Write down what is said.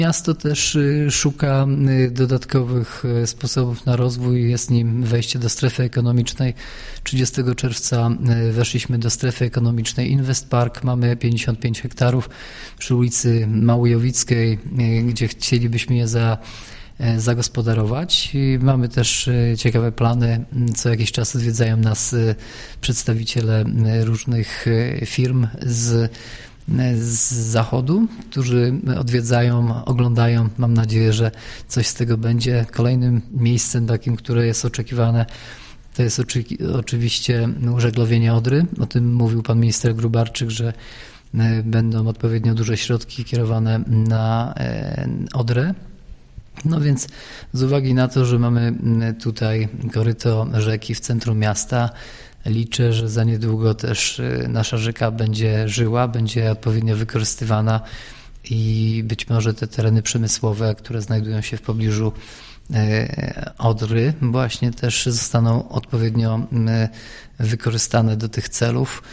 Miasto też szuka dodatkowych sposobów na rozwój. Jest nim wejście do strefy ekonomicznej. 30 czerwca weszliśmy do strefy ekonomicznej Invest Park. Mamy 55 hektarów przy ulicy Małojowickiej, gdzie chcielibyśmy je zagospodarować. I mamy też ciekawe plany. Co jakiś czas odwiedzają nas przedstawiciele różnych firm z zachodu, którzy odwiedzają, oglądają. Mam nadzieję, że coś z tego będzie. Kolejnym miejscem takim, które jest oczekiwane, to jest oczywiście użeglowienie Odry. O tym mówił pan minister Gróbarczyk, że będą odpowiednio duże środki kierowane na Odrę. No więc z uwagi na to, że mamy tutaj koryto rzeki w centrum miasta, liczę, że za niedługo też nasza rzeka będzie żyła, będzie odpowiednio wykorzystywana i być może te tereny przemysłowe, które znajdują się w pobliżu Odry, właśnie też zostaną odpowiednio wykorzystane do tych celów.